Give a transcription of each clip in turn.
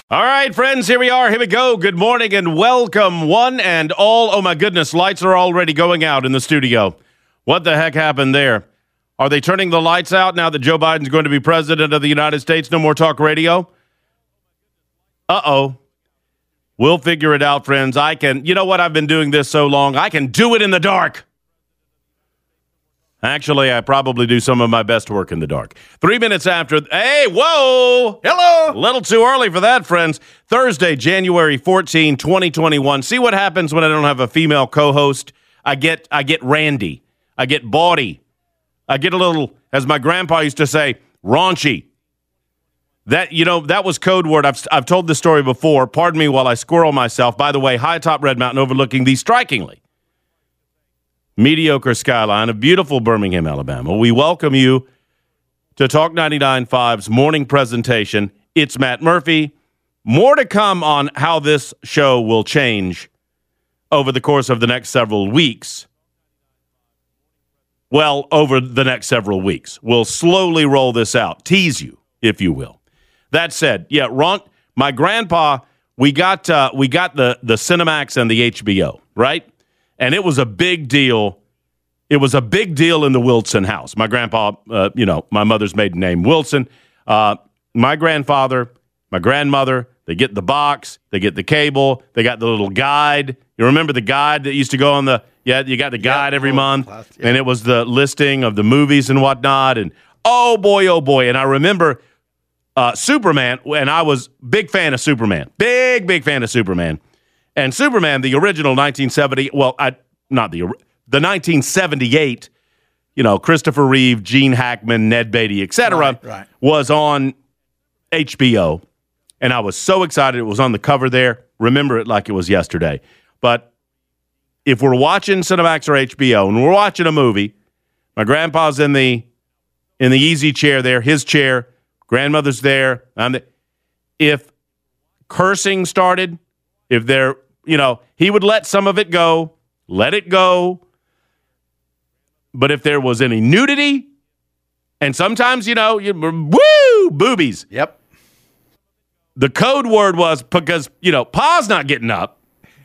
All right, friends, here we are. Here we go. Good morning and welcome, one and all. Oh, my goodness, lights are already going out in the studio. What the heck happened there? Are they turning the lights out now that Joe Biden's going to be president of the United States? No more talk radio? Uh-oh. We'll figure it out, friends. You know what? I've been doing this so long, I can do it in the dark. Actually, I probably do some of my best work in the dark. 3 minutes after. Hey, whoa! Hello! A little too early for that, friends. Thursday, January 14, 2021. See what happens when I don't have a female co-host? I get randy. I get bawdy. I get a little, as my grandpa used to say, raunchy. That was code word. I've told this story before. Pardon me while I squirrel myself. By the way, high atop Red Mountain overlooking the strikingly mediocre skyline of beautiful Birmingham, Alabama. We welcome you to Talk 99.5's morning presentation. It's Matt Murphy. More to come on how this show will change over the course of the next several weeks. Well, over the next several weeks. We'll slowly roll this out. Tease you, if you will. That said, yeah, Ron, my grandpa, we got the Cinemax and the HBO, right? And it was a big deal. It was a big deal in the Wilson house. My grandpa, my mother's maiden name, Wilson. My grandfather, my grandmother, they get the box, they get the cable, they got the little guide. You remember the guide that used to go on you got the guide every month, and it was the listing of the movies and whatnot. And oh boy. And I remember Superman, and I was big fan of Superman. Big fan of Superman. And Superman, the original 1970, the 1978, Christopher Reeve, Gene Hackman, Ned Beatty, etc., right. was on HBO. And I was so excited. It was on the cover there. Remember it like it was yesterday. But if we're watching Cinemax or HBO and we're watching a movie, my grandpa's in the easy chair there, his chair, grandmother's there. If cursing started, if there, he would let some of it go, let it go. But if there was any nudity, and sometimes, woo, boobies. Yep. The code word was, because, Pa's not getting up.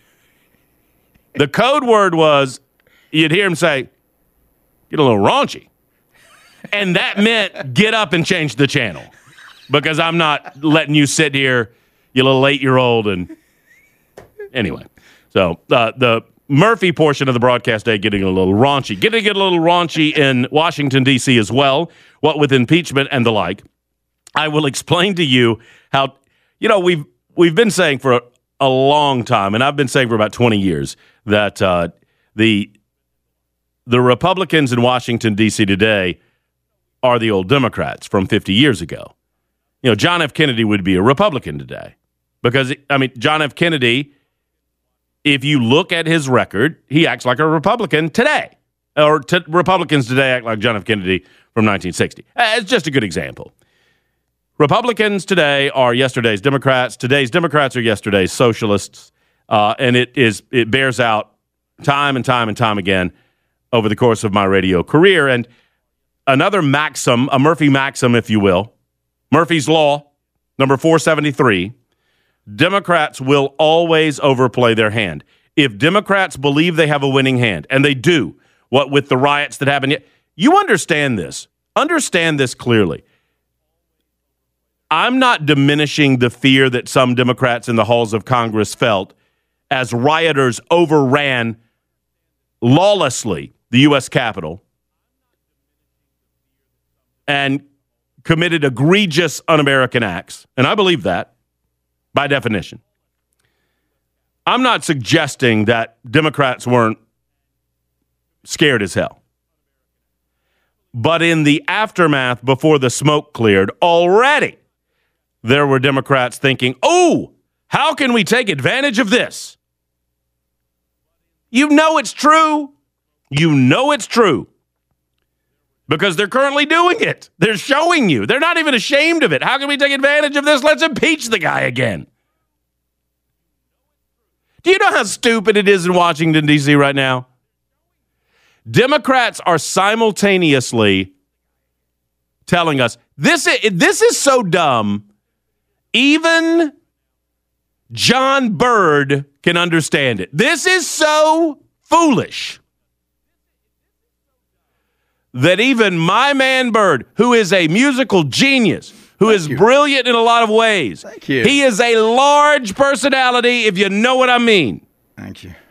The code word was, you'd hear him say, get a little raunchy. And that meant get up and change the channel. Because I'm not letting you sit here, you little 8-year-old, and anyway. So the Murphy portion of the broadcast day getting a little raunchy. Getting a little raunchy in Washington, D.C. as well, what with impeachment and the like. I will explain to you how, we've been saying for a long time, and I've been saying for about 20 years, that the Republicans in Washington, D.C. today are the old Democrats from 50 years ago. John F. Kennedy would be a Republican today. Because, John F. Kennedy, if you look at his record, he acts like a Republican today. Or Republicans today act like John F. Kennedy from 1960. It's just a good example. Republicans today are yesterday's Democrats. Today's Democrats are yesterday's socialists. And it bears out time and time again over the course of my radio career. And another maxim, a Murphy maxim, if you will, Murphy's Law, number 473, Democrats will always overplay their hand. If Democrats believe they have a winning hand, and they do, what with the riots that happened, you understand this. Understand this clearly. I'm not diminishing the fear that some Democrats in the halls of Congress felt as rioters overran lawlessly the U.S. Capitol and committed egregious un-American acts. And I believe that, by definition. I'm not suggesting that Democrats weren't scared as hell. But in the aftermath, before the smoke cleared, already there were Democrats thinking, how can we take advantage of this? You know it's true. You know it's true. Because they're currently doing it. They're showing you. They're not even ashamed of it. How can we take advantage of this? Let's impeach the guy again. Do you know how stupid it is in Washington, D.C. right now? Democrats are simultaneously telling us, this is so dumb, even John Bird can understand it. This is so foolish that even my man Bird, who is a musical genius, who is brilliant in a lot of ways. Thank you. He is a large personality, if you know what I mean. Thank you.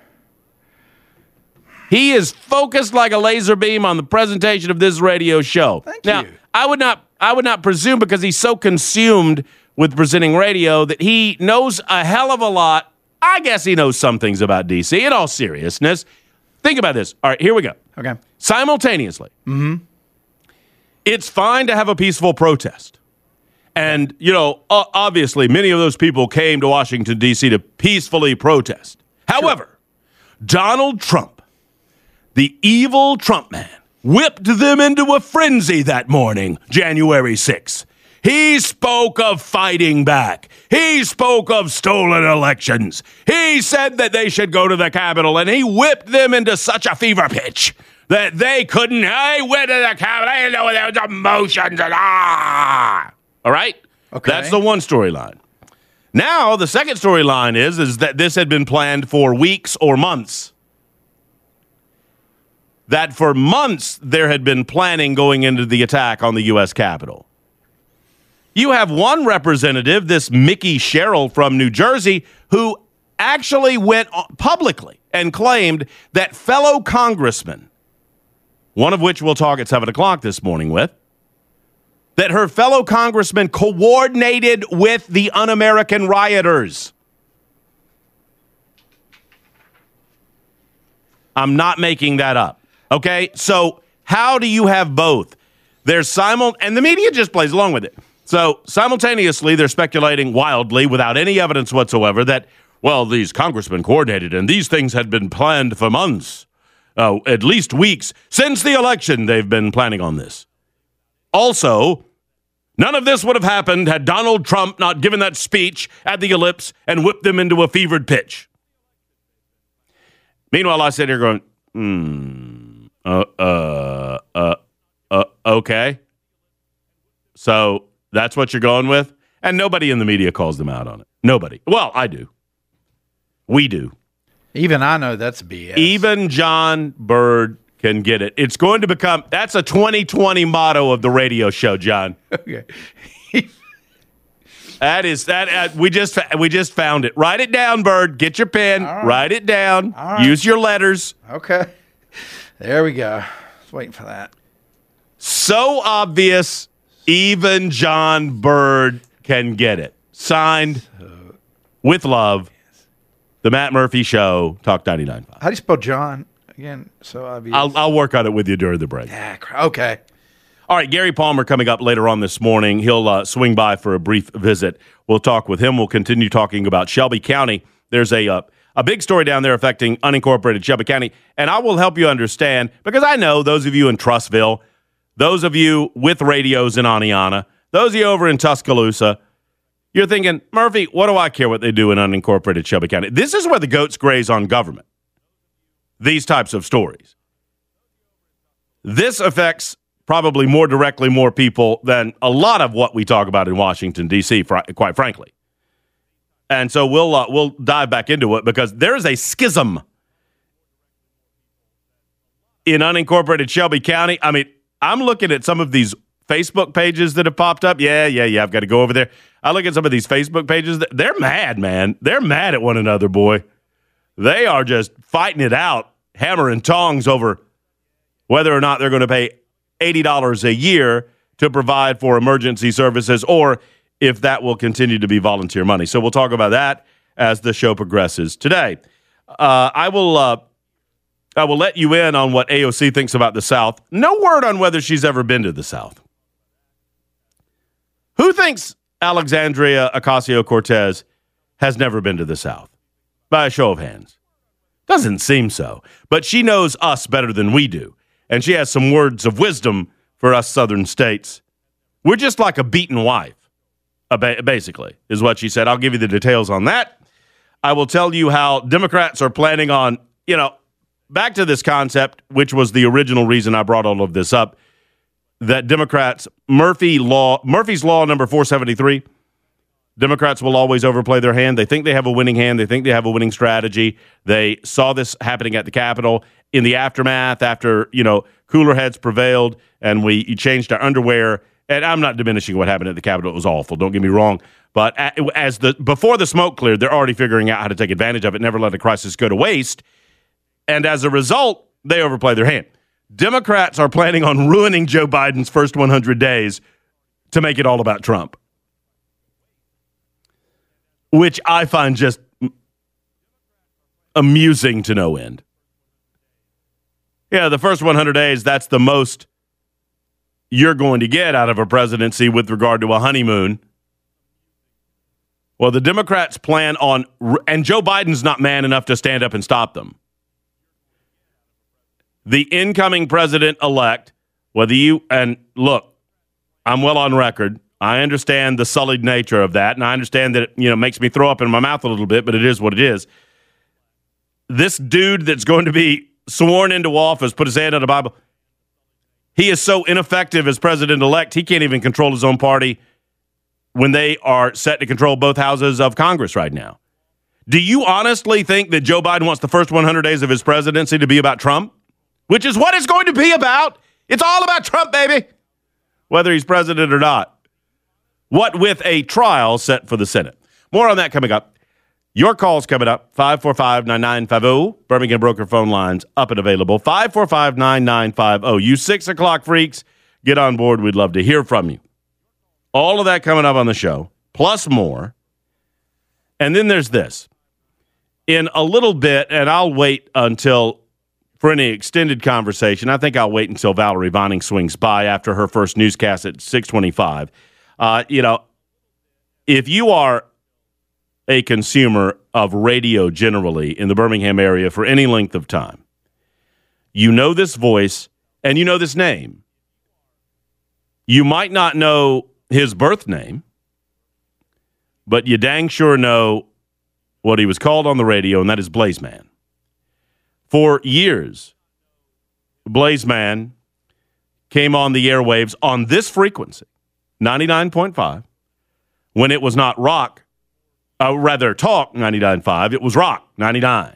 He is focused like a laser beam on the presentation of this radio show. Thank now, you. I would not presume, because he's so consumed with presenting radio, that he knows a hell of a lot. I guess he knows some things about D.C. In all seriousness, think about this. All right, here we go. Okay. Simultaneously, it's fine to have a peaceful protest. And, obviously, many of those people came to Washington, D.C. to peacefully protest. However, Donald Trump, the evil Trump man, whipped them into a frenzy that morning, January 6th. He spoke of fighting back. He spoke of stolen elections. He said that they should go to the Capitol, and he whipped them into such a fever pitch that they couldn't. Hey, went to the Capitol. They didn't know there was emotions. All right? Okay. That's the one storyline. Now, the second storyline is that this had been planned for weeks or months. That for months there had been planning going into the attack on the U.S. Capitol. You have one representative, this Mickey Sherrill from New Jersey, who actually went publicly and claimed that fellow congressmen, one of which we'll talk at 7 o'clock this morning with, that her fellow congressmen coordinated with the un-American rioters. I'm not making that up. Okay? So how do you have both? There's and the media just plays along with it. So simultaneously, they're speculating wildly without any evidence whatsoever that, well, these congressmen coordinated and these things had been planned for months, at least weeks. Since the election, they've been planning on this. Also, none of this would have happened had Donald Trump not given that speech at the Ellipse and whipped them into a fevered pitch. Meanwhile, I sit here going, okay. So that's what you're going with? And nobody in the media calls them out on it. Nobody. Well, I do. We do. Even I know that's BS. Even John Bird can get it. It's going to become, that's a 2020 motto of the radio show, John. Okay. We just found it. Write it down, Bird. Get your pen. Right. Write it down. Right. Use your letters. Okay. There we go. Just waiting for that. So obvious, even John Bird can get it. Signed, with love, The Matt Murphy Show, Talk 99.5. How do you spell John? Again, so obvious. I'll work on it with you during the break. Yeah, okay. All right, Gary Palmer coming up later on this morning. He'll swing by for a brief visit. We'll talk with him. We'll continue talking about Shelby County. There's a big story down there affecting unincorporated Shelby County, and I will help you understand, because I know those of you in Trussville, those of you with radios in Aniana, those of you over in Tuscaloosa, you're thinking, Murphy, what do I care what they do in unincorporated Shelby County? This is where the goats graze on government. These types of stories. This affects probably more directly more people than a lot of what we talk about in Washington, D.C., quite frankly. And so we'll dive back into it, because there is a schism in unincorporated Shelby County. I mean, I'm looking at some of these Facebook pages that have popped up. Yeah, I've got to go over there. I look at some of these Facebook pages. They're mad, man. They're mad at one another, boy. They are just fighting it out, hammer and tongs over whether or not they're going to pay $80 a year to provide for emergency services, or if that will continue to be volunteer money. So we'll talk about that as the show progresses today. I will let you in on what AOC thinks about the South. No word on whether she's ever been to the South. Who thinks Alexandria Ocasio-Cortez has never been to the South? By a show of hands. Doesn't seem so. But she knows us better than we do. And she has some words of wisdom for us southern states. We're just like a beaten wife, basically, is what she said. I'll give you the details on that. I will tell you how Democrats are planning on, back to this concept, which was the original reason I brought all of this up, that Democrats, Murphy's Law number 473, Democrats will always overplay their hand. They think they have a winning hand. They think they have a winning strategy. They saw this happening at the Capitol in the aftermath after, cooler heads prevailed and we changed our underwear. And I'm not diminishing what happened at the Capitol. It was awful. Don't get me wrong. But before the smoke cleared, they're already figuring out how to take advantage of it, never let a crisis go to waste. And as a result, they overplay their hand. Democrats are planning on ruining Joe Biden's first 100 days to make it all about Trump, which I find just amusing to no end. Yeah, the first 100 days, that's the most you're going to get out of a presidency with regard to a honeymoon. Well, the Democrats plan on, and Joe Biden's not man enough to stand up and stop them. The incoming president-elect, and look, I'm well on record. I understand the sullied nature of that, and I understand that it makes me throw up in my mouth a little bit, but it is what it is. This dude that's going to be sworn into office, put his hand on the Bible, he is so ineffective as president-elect, he can't even control his own party when they are set to control both houses of Congress right now. Do you honestly think that Joe Biden wants the first 100 days of his presidency to be about Trump? Which is what it's going to be about. It's all about Trump, baby, whether he's president or not. What with a trial set for the Senate. More on that coming up. Your calls coming up, 545-9950. Birmingham Broker phone lines up and available, 545-9950. You 6 o'clock freaks, get on board. We'd love to hear from you. All of that coming up on the show, plus more. And then there's this. In a little bit, and I'll wait for any extended conversation, I think I'll wait until Valerie Vining swings by after her first newscast at 6:25. If you are a consumer of radio generally in the Birmingham area for any length of time, you know this voice and you know this name. You might not know his birth name, but you dang sure know what he was called on the radio, and that is Blaze Man. For years, Blaze Man came on the airwaves on this frequency, 99.5, when it was not Talk 99.5, it was Rock 99.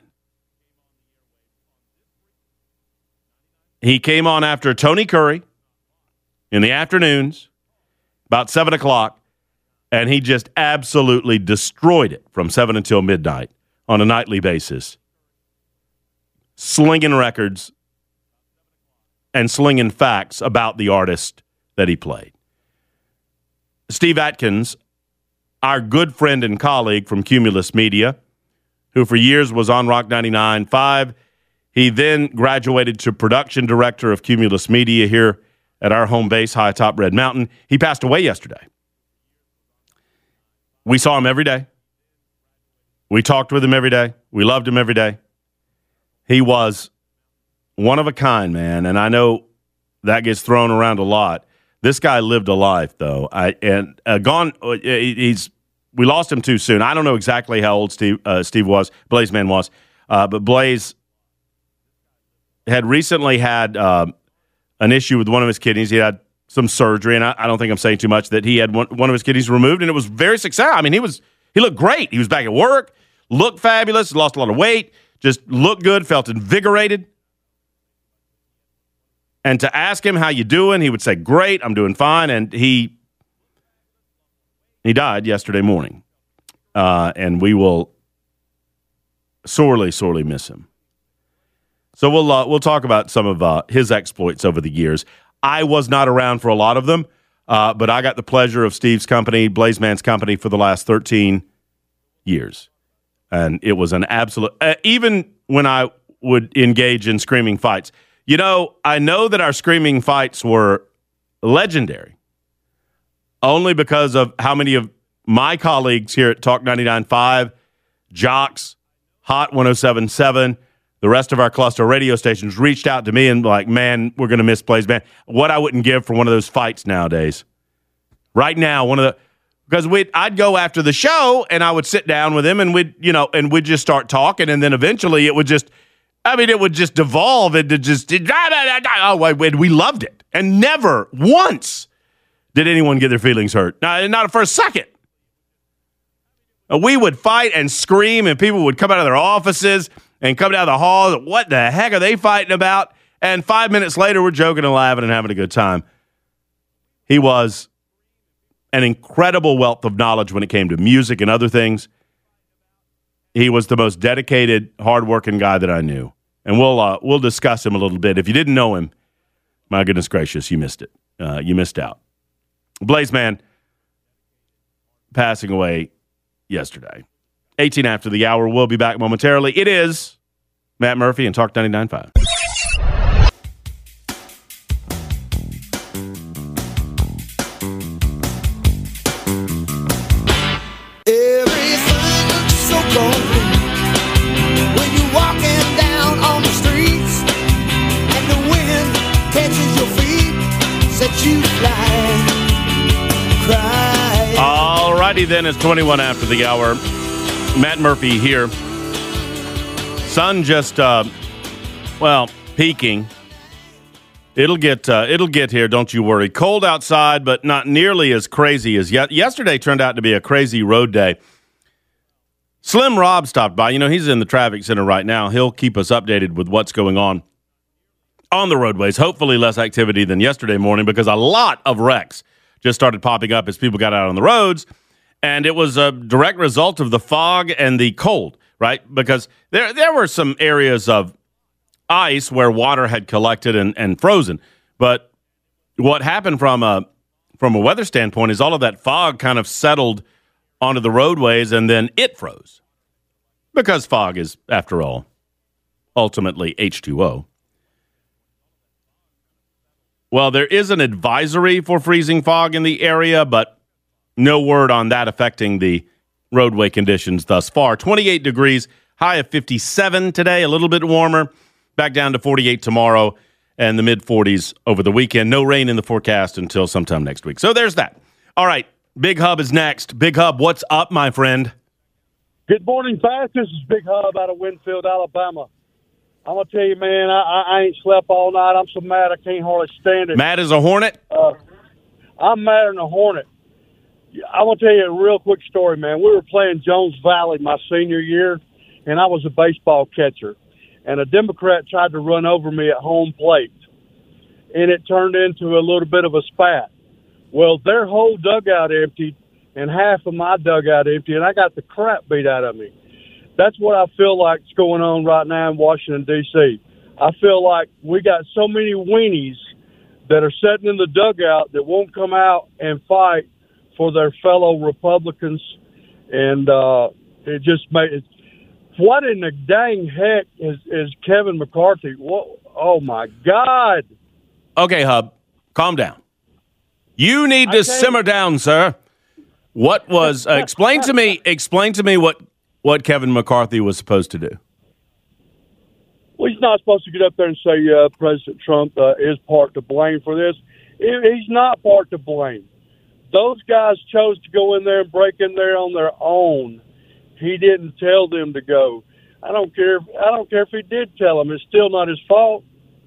He came on after Tony Curry in the afternoons, about 7 o'clock, and he just absolutely destroyed it from 7 until midnight on a nightly basis, slinging records and slinging facts about the artist that he played. Steve Atkins, our good friend and colleague from Cumulus Media, who for years was on Rock 99.5. He then graduated to production director of Cumulus Media here at our home base, high atop Red Mountain. He passed away yesterday. We saw him every day. We talked with him every day. We loved him every day. He was one of a kind, man, and I know that gets thrown around a lot. This guy lived a life, though. We lost him too soon. I don't know exactly how old Steve was, Blaze Man was, but Blaze had recently had an issue with one of his kidneys. He had some surgery, and I don't think I'm saying too much, that he had one of his kidneys removed, and it was very successful. I mean, he looked great. He was back at work, looked fabulous, lost a lot of weight, just looked good, felt invigorated. And to ask him, how you doing, he would say, great, I'm doing fine. And he died yesterday morning. And we will sorely, sorely miss him. So we'll talk about some of his exploits over the years. I was not around for a lot of them, but I got the pleasure of Steve's company, Blaze Man's company, for the last 13 years. And it was an absolute, even when I would engage in screaming fights. I know that our screaming fights were legendary only because of how many of my colleagues here at Talk 99.5, Jocks, Hot 107.7, the rest of our cluster radio stations reached out to me and like, man, we're going to miss Blaze Man. What I wouldn't give for one of those fights nowadays. Right now, because I'd go after the show and I would sit down with him and we'd just start talking, and then eventually it would just devolve into just, we loved it. And never once did anyone get their feelings hurt. Not for a second. We would fight and scream, and people would come out of their offices and come down the hall. What the heck are they fighting about? And 5 minutes later, we're joking and laughing and having a good time. He was an incredible wealth of knowledge when it came to music and other things. He was the most dedicated, hardworking guy that I knew. And we'll discuss him a little bit. If you didn't know him, my goodness gracious, you missed it. You missed out. Blaze Man passing away yesterday. 18 after the hour. We'll be back momentarily. It is Matt Murphy and Talk 99.5. Alrighty then, it's 21 after the hour. Matt Murphy here. Sun just, peaking. It'll get here, don't you worry. Cold outside, but not nearly as crazy as yet. Yesterday turned out to be a crazy road day. Slim Rob stopped by. You know, he's in the traffic center right now. He'll keep us updated with what's going on the roadways. Hopefully less activity than yesterday morning because a lot of wrecks just started popping up as people got out on the roads. And it was a direct result of the fog and the cold, right? Because there were some areas of ice where water had collected and frozen. But what happened from a weather standpoint is all of that fog kind of settled onto the roadways and then it froze. Because fog is, after all, ultimately H2O. Well, there is an advisory for freezing fog in the area, but no word on that affecting the roadway conditions thus far. 28 degrees, high of 57 today, a little bit warmer, back down to 48 tomorrow, and the mid-40s over the weekend. No rain in the forecast until sometime next week. So there's that. All right, Big Hub is next. Big Hub, what's up, my friend? Good morning, Fast. This is Big Hub out of Winfield, Alabama. I'm going to tell you, man, I ain't slept all night. I'm so mad I can't hardly stand it. Mad as a hornet? I'm madder than a hornet. I want to tell you a real quick story, man. We were playing Jones Valley my senior year, and I was a baseball catcher. And a Democrat tried to run over me at home plate, and it turned into a little bit of a spat. Well, their whole dugout emptied, and half of my dugout emptied, and I got the crap beat out of me. That's what I feel like is going on right now in Washington, D.C. I feel like we got so many weenies that are sitting in the dugout that won't come out and fight for their fellow Republicans. And it just made it. What in the dang heck is Kevin McCarthy? What, oh, my God. Okay, Hub, calm down. You need to simmer down, sir. What was explain to me what Kevin McCarthy was supposed to do. Well, he's not supposed to get up there and say President Trump is part to blame for this. He's not part to blame. Those guys chose to go in there and break in there on their own. He didn't tell them to go. I don't care if he did tell them. It's still not his fault.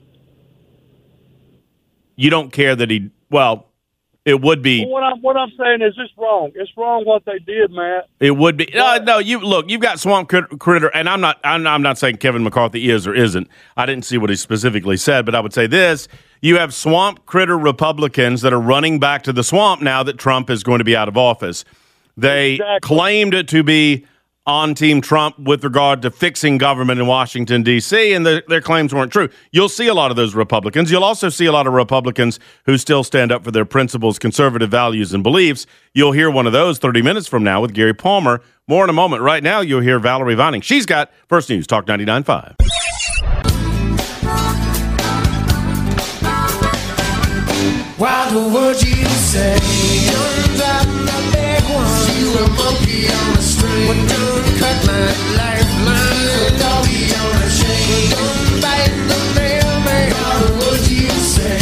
You don't care that he. Well, it would be. Well, what I'm saying is it's wrong. It's wrong what they did, Matt. It would be. No, you've got Swamp Critter, and I'm not saying Kevin McCarthy is or isn't. I didn't see what he specifically said, but I would say this: you have Swamp Critter Republicans that are running back to the swamp now that Trump is going to be out of office. They claimed it to be on Team Trump with regard to fixing government in Washington, D.C., and their claims weren't true. You'll see a lot of those Republicans. You'll also see a lot of Republicans who still stand up for their principles, conservative values, and beliefs. You'll hear one of those 30 minutes from now with Gary Palmer. More in a moment. Right now, you'll hear Valerie Vining. She's got First News, Talk 99.5. Why the word you say? You're driving the big one. You a monkey on the string. Well, don't cut my lifeline. Doggy on a chain. Don't bite the mailman. Why the word you say?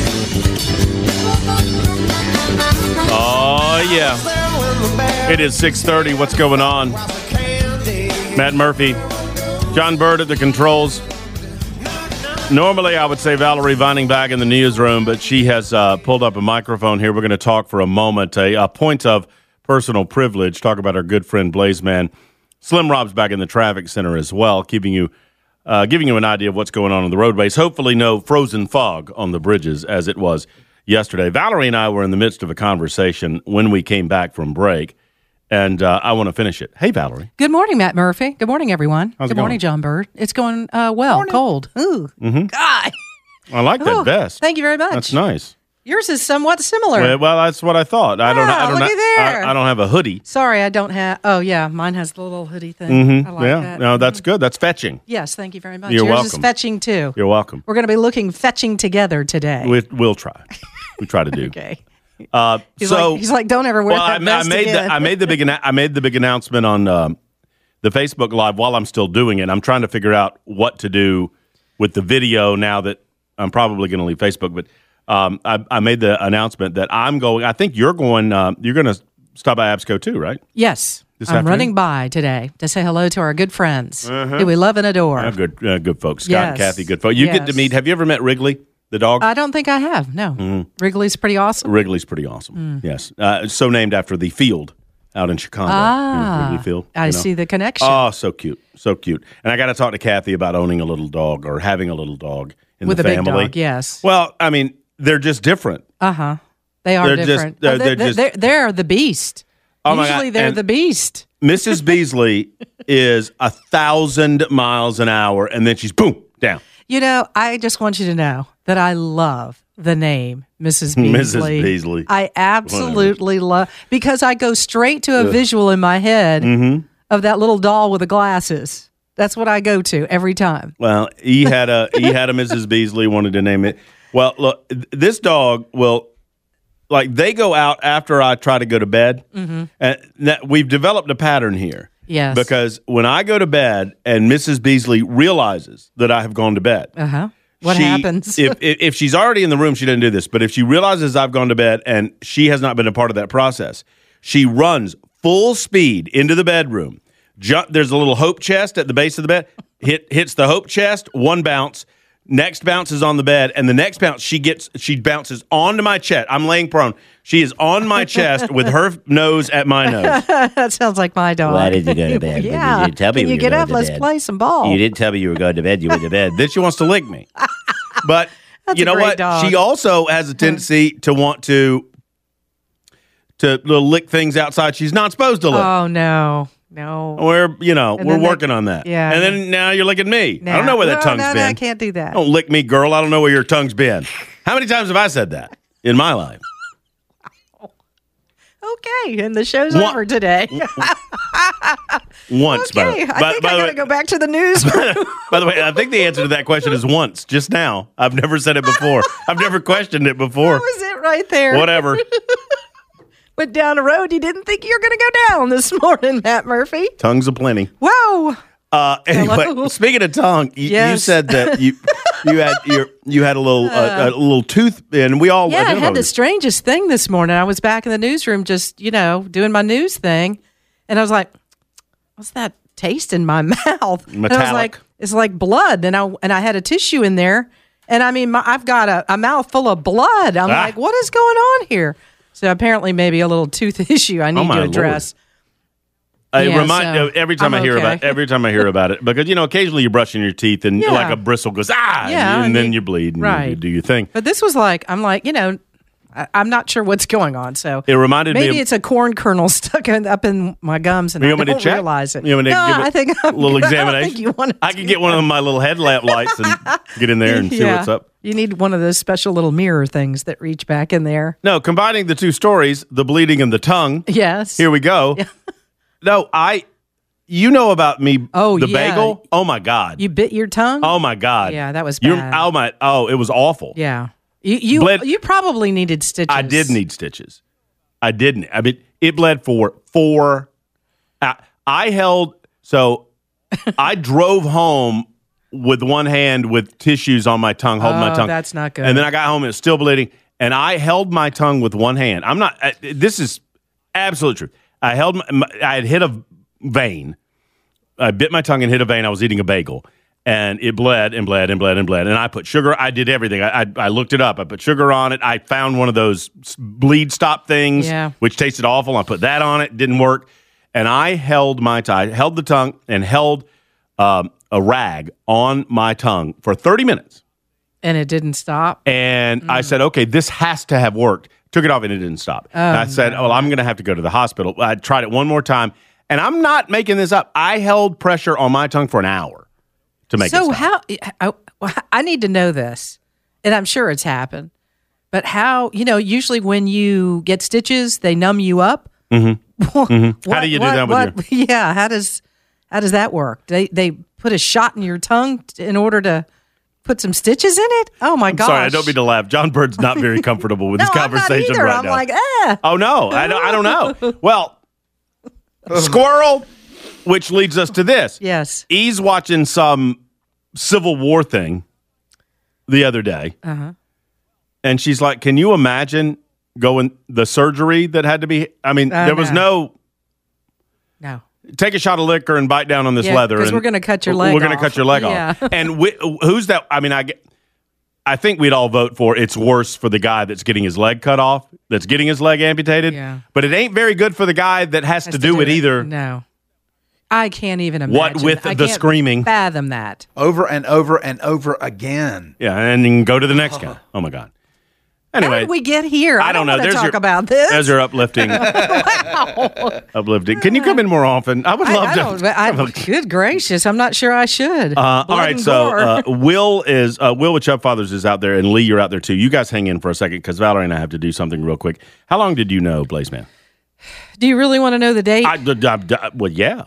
Oh, yeah. It is 6:30. What's going on? Matt Murphy. John Bird at the controls. Normally, I would say Valerie Vining back in the newsroom, but she has pulled up a microphone here. We're going to talk for a moment. A point of personal privilege. Talk about our good friend Blazeman. Slim Rob's back in the traffic center as well, giving you an idea of what's going on the roadways. Hopefully no frozen fog on the bridges as it was yesterday. Valerie and I were in the midst of a conversation when we came back from break, and I want to finish it. Hey, Valerie. Good morning, Matt Murphy. Good morning, everyone. How's it Good morning, going? John Bird. It's going well. Cold. Ooh, God. I like that Ooh, vest. Thank you very much. That's nice. Yours is somewhat similar. Well, that's what I thought. I don't look at there. I don't have a hoodie. Sorry, I don't have. Oh, yeah, mine has the little hoodie thing. I like that. No, that's good. That's fetching. Yes, thank you very much. You're Yours is welcome. fetching too. You're welcome. We're going to be looking fetching together today. We'll try. We try to do. Okay. He's Like, don't ever wear well, that vest again. I made the big announcement on the Facebook Live while I'm still doing it. I'm trying to figure out what to do with the video now that I'm probably going to leave Facebook. But I made the announcement that I'm going. I think you're going. You're going to stop by Absco too, right? Yes. This I'm afternoon? running by today to say hello to our good friends who we love and adore. Good folks. Scott and Yes. Kathy, good folks. You get to Yes. meet. Have you ever met Wrigley, the dog? I don't think I have. No. Wrigley's pretty awesome. Wrigley's pretty awesome. Yes. So named after the field out in Chicago. Wrigley Field. I you know? see the connection. Oh, so cute. So cute. And I got to talk to Kathy about owning a little dog or having a little dog in With the a big family. dog, yes. Well, I mean, they're just different. They are They're just- different. They're the beast. Oh, my Usually God. they're And the beast. Mrs. Beasley is 1,000 miles an hour, and then she's boom, down. You know, I just want you to know that I love the name Mrs. Beasley. Mrs. Beasley. I absolutely love, because I go straight to a visual in my head of that little doll with the glasses. That's what I go to every time. Well, he had a Mrs. Beasley, wanted to name it. Well, look, this dog will, like, they go out after I try to go to bed. And we've developed a pattern here. Yes. Because when I go to bed and Mrs. Beasley realizes that I have gone to bed. What happens? if she's already in the room, she doesn't do this. But if she realizes I've gone to bed and she has not been a part of that process, she runs full speed into the bedroom. There's a little hope chest at the base of the bed. Hits the hope chest, one bounce. Next bounce is on the bed, and the next bounce she bounces onto my chest. I'm laying prone. She is on my chest with her nose at my nose. That sounds like my dog. Why did you go to bed? Yeah. You didn't tell me Can you you were get going up? to Let's bed. play some ball. You didn't tell me you were going to bed. You went to bed. Then she wants to lick me. But That's you a know great what? dog. She also has a tendency to want to lick things outside she's not supposed to lick. Oh, no. We're And we're then working on that. yeah. And then now you're licking me. Nah. I don't know where that No, tongue's no, been. I can't do that. Don't lick me, girl. I don't know where your tongue's been. How many times have I said that in my life? Okay, and the show's What? over today. Once. Okay, I think I got to go back to the news. By the way, I think the answer to that question is once, just now. I've never said it before. I've never questioned it before. That was it right there. Whatever. Went down a road you didn't think you were going to go down this morning, Matt Murphy. Tongues aplenty. Whoa. Anyway, Hello? speaking of tongue, you Yes. said that you had a little tooth, and we all Yeah, I know had the this. strangest thing this morning. I was back in the newsroom just, doing my news thing. And I was like, what's that taste in my mouth? And I was Metallic. like, it's like blood. And I had a tissue in there. And I mean, I've got a mouth full of blood. I'm like, what is going on here? So apparently maybe a little tooth issue I need my to address. Yeah, so Every time I'm I hear okay. about it, because occasionally you're brushing your teeth and Yeah. like a bristle goes Yeah, and and then you- you bleed and right. you do your thing. But this was like, I'm like, I'm not sure what's going on. So It reminded me maybe of- it's a corn kernel stuck up in my gums and You I want me to don't check? realize it. You want me to no, give it I think a I'm little good. examination? I don't think you want to I can get one of my little headlamp lights and get in there and see what's up. You need one of those special little mirror things that reach back in there. No, combining the two stories, the bleeding and the tongue. Yes. Here we go. No, you know about me, Oh, the yeah. bagel? Oh, my God. You bit your tongue? Oh, my God. Yeah, that was You're- bad. it was awful. Yeah. You Bled- you probably needed stitches. I did need stitches. I didn't. I mean, it bled for 4. I drove home with one hand with tissues on my tongue, holding my tongue. That's not good. And then I got home and it was still bleeding. And I held my tongue with one hand. This is absolute truth. I had hit a vein. I bit my tongue and hit a vein. I was eating a bagel. And it bled and bled and bled and bled. And I put sugar. I did everything. I looked it up. I put sugar on it. I found one of those bleed stop things, which tasted awful. I put that on it. Didn't work. And I held the tongue and held a rag on my tongue for 30 minutes. And it didn't stop? And I said, okay, this has to have worked. Took it off and it didn't stop. And I said, well, I'm going to have to go to the hospital. I tried it one more time. And I'm not making this up. I held pressure on my tongue for an hour. To make so it stop. I need to know this, and I'm sure it's happened. But how, usually when you get stitches, they numb you up. Mm-hmm. How do you do that with your? Yeah, how does that work? They put a shot in your tongue in order to put some stitches in it. Oh my gosh! Sorry, I don't mean to laugh. John Bird's not very comfortable with this conversation right now. I'm like, Oh no, I don't know. Well, squirrel. Which leads us to this. Yes. E's watching some Civil War thing the other day. Uh-huh. And she's like, can you imagine going the surgery that had to be? I mean, there was no. Take a shot of liquor and bite down on this leather. Because we're going to cut your leg off. We're going to cut your leg off. And who's that? I mean, I think we'd all vote for it's worse for the guy that's getting his leg cut off, that's getting his leg amputated. Yeah. But it ain't very good for the guy that has to do it either. No. I can't even imagine. What with the screaming. Fathom that. Over and over and over again. Yeah, and then go to the next guy. Oh, my God. Anyway. How did we get here? I don't know. want to talk about this. There's your uplifting. Wow. Uplifting. Can you come in more often? I would love to. Good gracious. I'm not sure I should. All right, so Will with Chubb Fathers is out there, and Lee, you're out there, too. You guys hang in for a second, because Valerie and I have to do something real quick. How long did you know Blazeman? Do you really want to know the date? Well, yeah.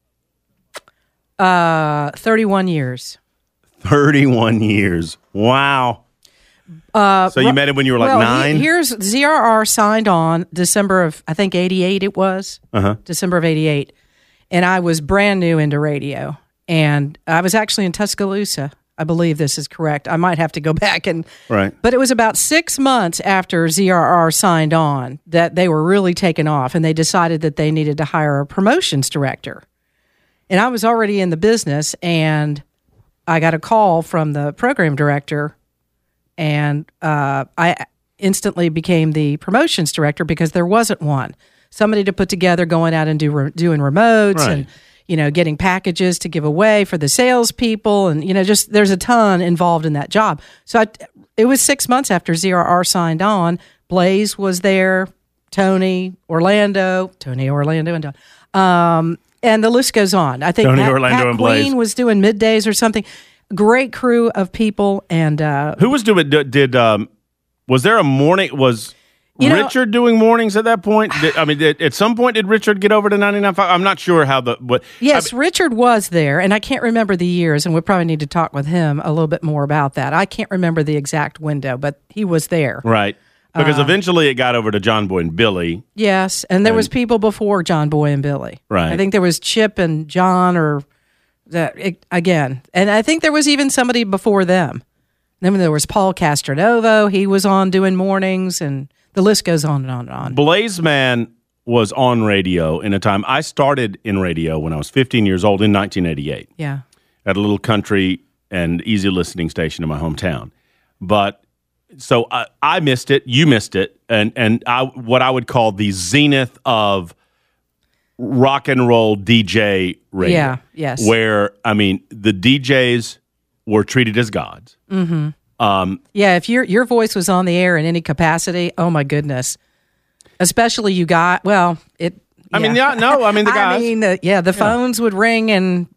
31 years. 31 years. Wow. So you met him when you were like 9? Here's ZRR signed on December of, I think, 88 it was. December of 88. And I was brand new into radio. And I was actually in Tuscaloosa. I believe this is correct. I might have to go back and. Right. But it was about 6 months after ZRR signed on that they were really taken off, and they decided that they needed to hire a promotions director. And I was already in the business, and I got a call from the program director, and I instantly became the promotions director because there wasn't one. Somebody to put together, going out and doing remotes and, getting packages to give away for the salespeople. And, just there's a ton involved in that job. So it was 6 months after ZRR signed on. Blaze was there, Tony, Orlando, and Don. And the list goes on. I think Pat Queen was doing middays or something. Great crew of people. And who was doing? Was there a morning? Was Richard doing mornings at that point? At some point, did Richard get over to 99.5? I'm not sure how Yes, Richard was there, and I can't remember the years, and we probably need to talk with him a little bit more about that. I can't remember the exact window, but he was there. Right. Because eventually it got over to John Boy and Billy. Yes, and there was people before John Boy and Billy. Right. I think there was Chip and John again. And I think there was even somebody before them. Then there was Paul Castronovo. He was on doing mornings, and the list goes on and on and on. Blazeman was on radio in a time. I started in radio when I was 15 years old in 1988. Yeah. At a little country and easy listening station in my hometown. But so I missed it. You missed it, and what I would call the zenith of rock and roll DJ radio. Yeah. Yes. Where the DJs were treated as gods. Mm-hmm. If your voice was on the air in any capacity, oh my goodness. Especially you got the guys. The phones would ring, and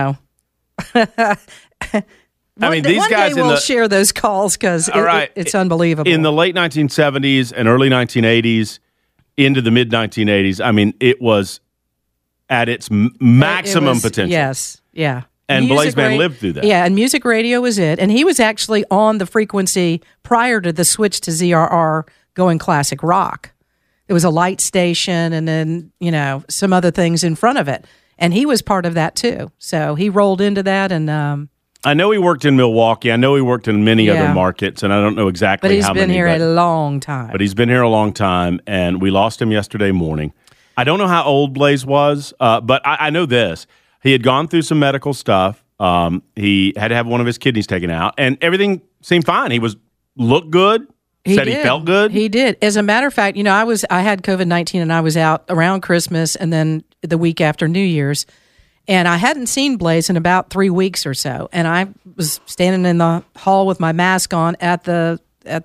these guys we'll share those calls because it's unbelievable. In the late 1970s and early 1980s, into the mid 1980s, it was at its maximum potential. Yes, yeah. And Blazeman lived through that. Yeah, and music radio was it. And he was actually on the frequency prior to the switch to ZRR going classic rock. There was a light station and then, some other things in front of it. And he was part of that too. So he rolled into that and... I know he worked in Milwaukee. I know he worked in many other markets, and I don't know exactly how many. But he's been here a long time. But he's been here a long time, and we lost him yesterday morning. I don't know how old Blaze was, but I know this. He had gone through some medical stuff, He had to have one of his kidneys taken out, and everything seemed fine. He looked good. Said he felt good. He did. As a matter of fact, I had COVID-19 and I was out around Christmas and then the week after New Year's, and I hadn't seen Blaze in about 3 weeks or so. And I was standing in the hall with my mask on at the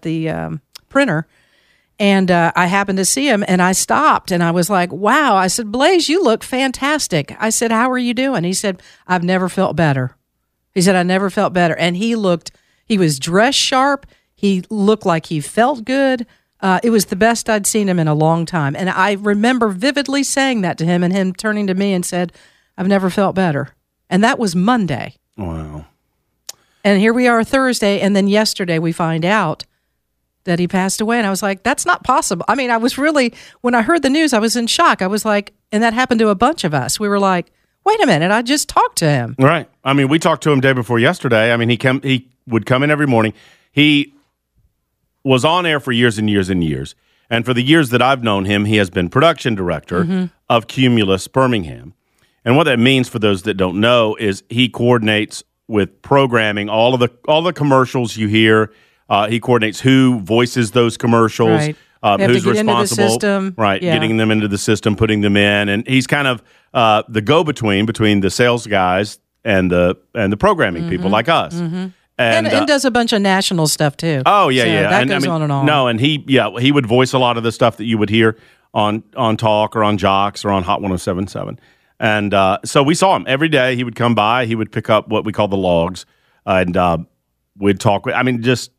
printer, and I happened to see him, and I stopped, and I was like, "Wow!" I said, "Blaze, you look fantastic." I said, "How are you doing?" He said, "I've never felt better." He said, "I never felt better," and he was dressed sharp. He looked like he felt good. It was the best I'd seen him in a long time. And I remember vividly saying that to him and him turning to me and said, "I've never felt better." And that was Monday. Wow. And here we are Thursday. And then yesterday we find out that he passed away. And I was like, that's not possible. I mean, when I heard the news, I was in shock. I was like, and that happened to a bunch of us. We were like, wait a minute, I just talked to him. Right. I mean, we talked to him day before yesterday. I mean, he would come in every morning. He was on air for years and years and years. And for the years that I've known him, he has been production director of Cumulus Birmingham. And what that means for those that don't know is he coordinates with programming all the commercials you hear. He coordinates who voices those commercials, right. Who's to get responsible, into the system. right? Yeah. Getting them into the system, putting them in, and he's kind of the go-between between the sales guys and the programming people like us. And does a bunch of national stuff too. Oh yeah, so yeah. That goes on and on. No, and he would voice a lot of the stuff that you would hear on Talk or on Jocks or on Hot 107.7. And so we saw him every day. He would come by. He would pick up what we call the logs, and we'd talk. I'm just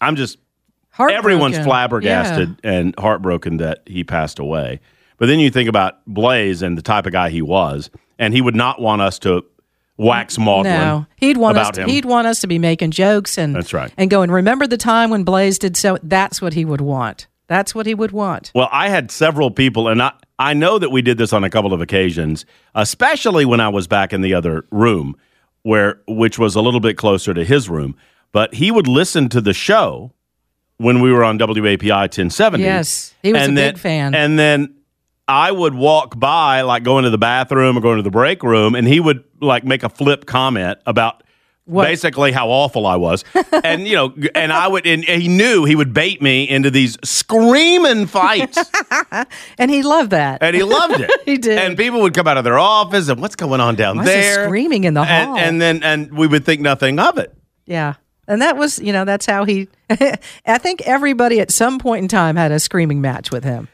everyone's flabbergasted and heartbroken that he passed away. But then you think about Blaze and the type of guy he was, and he would not want us to wax maudlin. No, he'd want about us. him. He'd want us to be making jokes and That's right. And going, remember the time when Blaze did so? That's what he would want. That's what he would want. Well, I had several people, and I know that we did this on a couple of occasions, especially when I was back in the other room, which was a little bit closer to his room. But he would listen to the show when we were on WAPI 1070. Yes, he was a big fan. And then I would walk by, like going to the bathroom or going to the break room, and he would like make a flip comment about basically how awful I was. And, and I would, and he knew he would bait me into these screaming fights. And he loved that. And he loved it. He did. And people would come out of their office and what's going on down Why is he there? screaming in the hall. And we would think nothing of it. Yeah. And that was, that's how he, I think everybody at some point in time had a screaming match with him.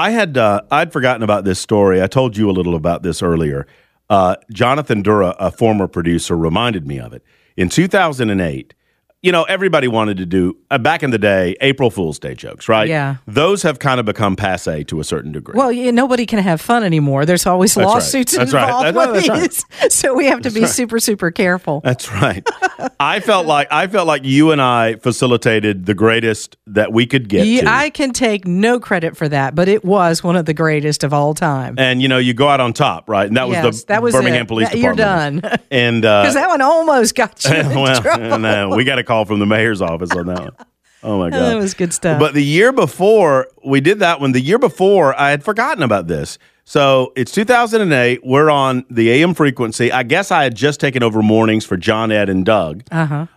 I'd forgotten about this story. I told you a little about this earlier. Jonathan Dura, a former producer, reminded me of it. In 2008, everybody wanted to do, back in the day, April Fool's Day jokes, right? Yeah. Those have kind of become passé to a certain degree. Well, nobody can have fun anymore. There's always lawsuits involved with these. So we have to be super, super careful. That's right. I felt like you and I facilitated the greatest that we could get to. I can take no credit for that, but it was one of the greatest of all time. And you go out on top, right? And that was the Birmingham Police Department. You're done. And because that one almost got you in trouble. No, we got a call from the mayor's office on that one. Oh my God, that was good stuff. But the year before we did that one, the year before I had forgotten about this. So it's 2008. We're on the AM frequency. I guess I had just taken over mornings for John, Ed, and Doug.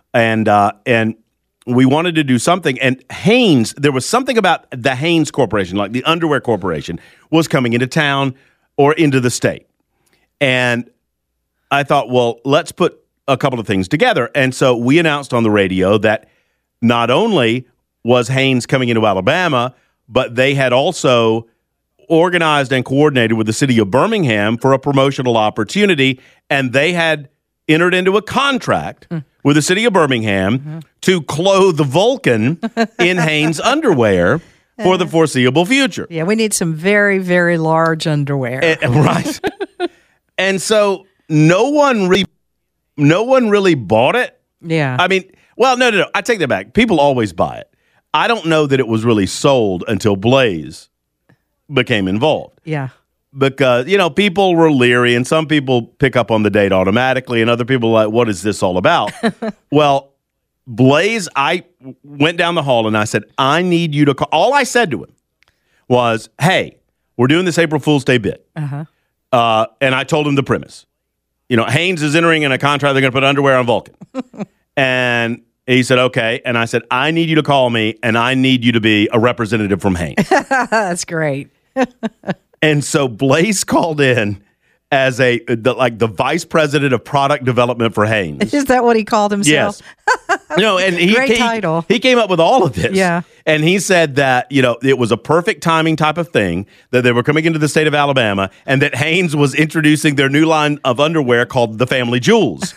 And we wanted to do something. And Hanes, there was something about the Hanes Corporation, like the underwear corporation, was coming into town or into the state. And I thought, well, let's put a couple of things together. And so we announced on the radio that not only was Hanes coming into Alabama, but they had also organized and coordinated with the city of Birmingham for a promotional opportunity, and they had entered into a contract with the city of Birmingham to clothe the Vulcan in Hanes underwear for the foreseeable future. Yeah, we need some very, very large underwear. Right. And so no one really bought it. Yeah. I mean, well, no. I take that back. People always buy it. I don't know that it was really sold until Blaze became involved. Yeah. Because, people were leery, and some people pick up on the date automatically, and other people are like, what is this all about? Well, Blaze, I went down the hall, and I said, I need you to call. All I said to him was, hey, we're doing this April Fool's Day bit. And I told him the premise. Hanes is entering in a contract. They're going to put underwear on Vulcan. And he said, okay. And I said, I need you to call me, and I need you to be a representative from Hanes. That's great. And so Blaze called in as the vice president of product development for Hanes. Is that what he called himself? Yes. And Great title. He came up with all of this. Yeah. And he said that, it was a perfect timing type of thing, that they were coming into the state of Alabama, and that Hanes was introducing their new line of underwear called the Family Jewels.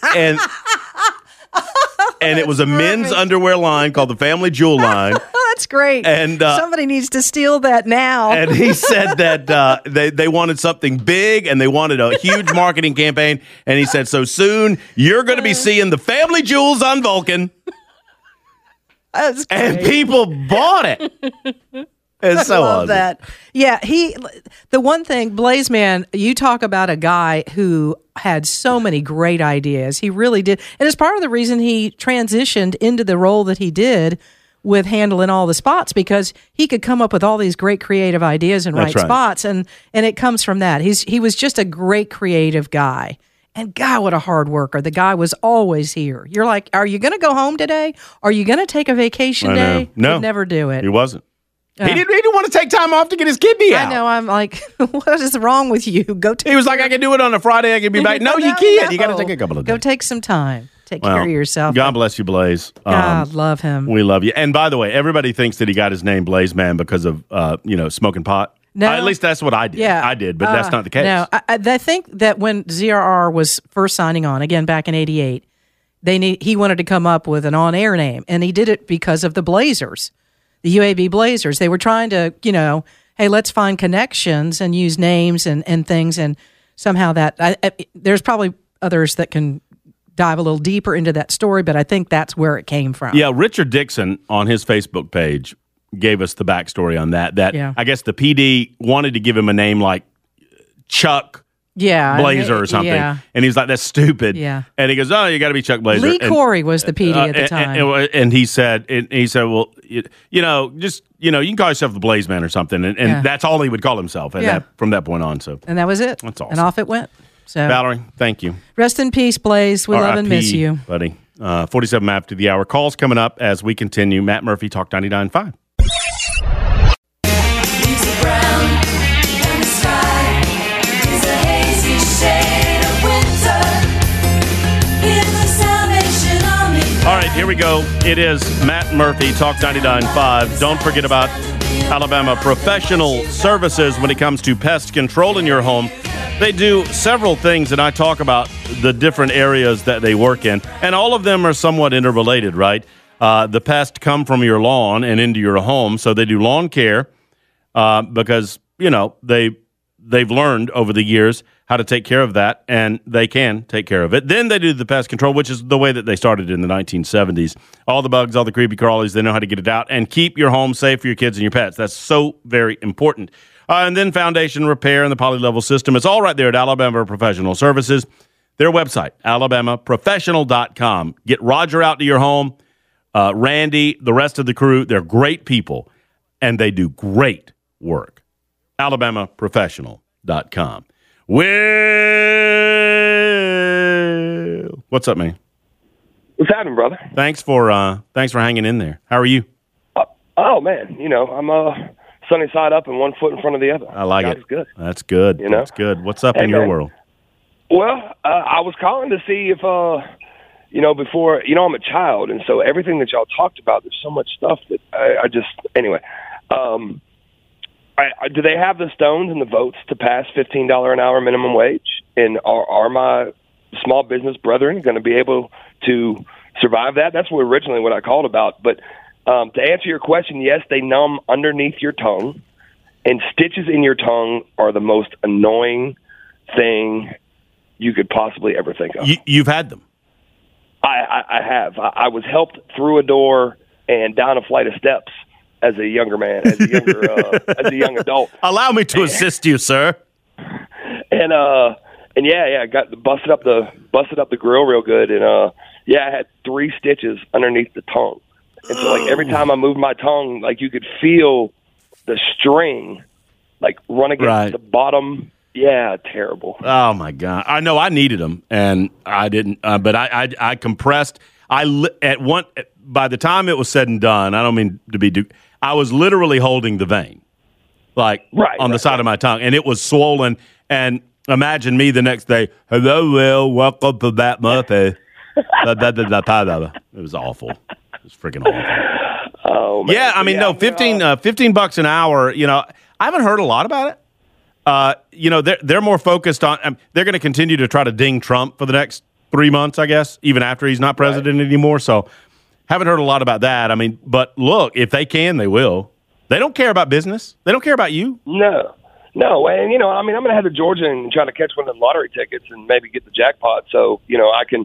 And it was a men's underwear line called the Family Jewel line. That's great. And somebody needs to steal that now. And he said that they wanted something big, and they wanted a huge marketing campaign. And he said, so soon you're going to be seeing the Family Jewels on Vulcan. That's great. And people bought it. It's so I love awesome. that. Yeah, the one thing, Blaze Man, you talk about a guy who had so many great ideas. He really did. And it's part of the reason he transitioned into the role that he did with handling all the spots, because he could come up with all these great creative ideas and That's write right. spots. And it comes from that. He was just a great creative guy. And God, what a hard worker. The guy was always here. You're like, are you going to go home today? Are you going to take a vacation I know. day? No. He'd never do it. He wasn't. He didn't want to take time off to get his kidney out. I know. I'm like, what is wrong with you? Go take. He was like, I can do it on a Friday. I can be back. No, you can't. You got to take a couple of days. Go take some time. Take care Well, of yourself. God bless you, Blaze. God love him. We love you. And by the way, everybody thinks that he got his name Blaze Man because of smoking pot. No. At least that's what I did. Yeah, I did, but that's not the case. No, I think that when ZRR was first signing on, again back in '88, he wanted to come up with an on-air name, and he did it because of the Blazers, the UAB Blazers. They were trying to, hey, let's find connections and use names and things, and somehow that there's probably others that can dive a little deeper into that story, but I think that's where it came from. Yeah, Richard Dixon on his Facebook page gave us the backstory on that. Yeah. I guess the PD wanted to give him a name like Chuck Blazer or something. Yeah. And he's like, that's stupid. Yeah. And he goes, oh, you got to be Chuck Blazer. Lee Corey was the PD at the time. And he said, well, you can call yourself the Blaze Man or something. And Yeah. that's all he would call himself from that point on. So, And that was it. That's awesome. And off it went. So Valerie, thank you. rest in peace, Blaze. We love and miss RIP, you. buddy. 47 after the hour. Calls coming up as we continue. Matt Murphy, Talk 99.5. Leaves are brown and the sky is a hazy shade of winter. In the Salvation Army. All right, here we go. It is Matt Murphy, Talk 99.5. Don't forget about Alabama Professional Services when it comes to pest control in your home. They do several things, and I talk about the different areas that they work in, and all of them are somewhat interrelated, right? The pests come from your lawn and into your home, so they do lawn care because, they've learned over the years how to take care of that, and they can take care of it. Then they do the pest control, which is the way that they started in the 1970s. All the bugs, all the creepy crawlies, they know how to get it out and keep your home safe for your kids and your pets. That's so very important. And then foundation repair and the poly-level system. It's all right there at Alabama Professional Services. Their website, alabamaprofessional.com. Get Roger out to your home, Randy, the rest of the crew. They're great people, and they do great work. alabamaprofessional.com. Well, what's up, man? What's happening, brother? Thanks for hanging in there. How are you? Oh man, I'm sunny side up and one foot in front of the other. I like God it. is good. That's good. That's good. What's up Hey, in your man. world? Well, I was calling to see if before I'm a child, and so everything that y'all talked about, there's so much stuff that I just anyway. Do they have the stones and the votes to pass $15 an hour minimum wage? And are my small business brethren going to be able to survive that? That's originally what I called about. But to answer your question, yes, they numb underneath your tongue, and stitches in your tongue are the most annoying thing you could possibly ever think of. You've had them. I have. I was helped through a door and down a flight of steps as a younger man, as a young adult. Allow me to assist you, sir. And I got busted up the grill real good, and I had 3 stitches underneath the tongue. And so, like, every time I moved my tongue, like, you could feel the string, like, run against the bottom Yeah, terrible. Oh my God! I know I needed them, and I didn't. But I compressed. By the time it was said and done, I don't mean to be. I was literally holding the vein, like on the side of my tongue, and it was swollen. And imagine me the next day. Hello, Will. Welcome to that Murphy. It was awful. It was freaking awful. Oh man. Yeah, I mean, no, $15 an hour. You know, I haven't heard a lot about it. You know, they're more focused on. They're going to continue to try to ding Trump for the next 3 months, I guess, even after he's not president anymore. So, haven't heard a lot about that. I mean, but look, if they can, they will. They don't care about business. They don't care about you. No, and you know, I mean, I'm going to head to Georgia and try to catch one of the lottery tickets and maybe get the jackpot. So, you know, I can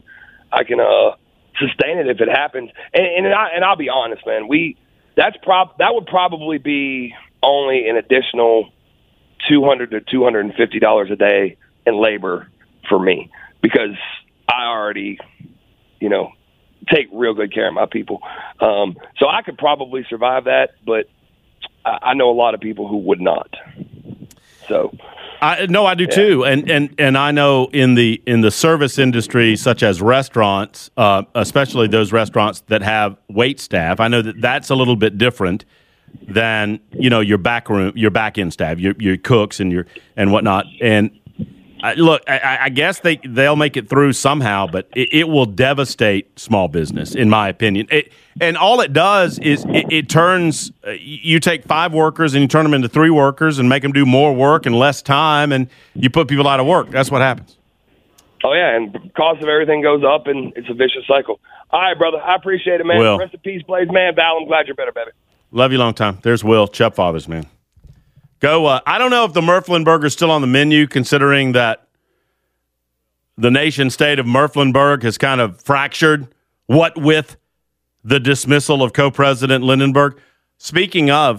sustain it if it happens. And I'll be honest, man. That would probably be only an additional $200 to $250 a day in labor for me, because I already, you know, take real good care of my people. So I could probably survive that, but I know a lot of people who would not. So I do too, and I know in the service industry, such as restaurants, especially those restaurants that have wait staff, I know that's a little bit different than, you know, your back end staff, your cooks and whatnot. And look, I guess they'll make it through somehow, but it will devastate small business, in my opinion. And all it does is it turns, you take 5 workers and you turn them into 3 workers and make them do more work in less time, and you put people out of work. That's what happens. Oh, yeah, and the cost of everything goes up, and it's a vicious cycle. All right, brother, I appreciate it, man. Will. Rest in peace, Blaze, man. Val, I'm glad you're better, baby. Love you long time. There's Will, Chubb Fathers, man. Go. I don't know if the Murphy is still on the menu, considering that the nation state of Murphy has kind of fractured, what with the dismissal of co-president Lindenberg. Speaking of,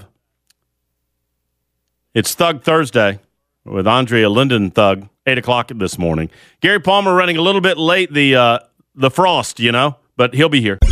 it's Thug Thursday with Andrea Linden Thug, 8 o'clock this morning. Gary Palmer running a little bit late, the frost, you know, but he'll be here.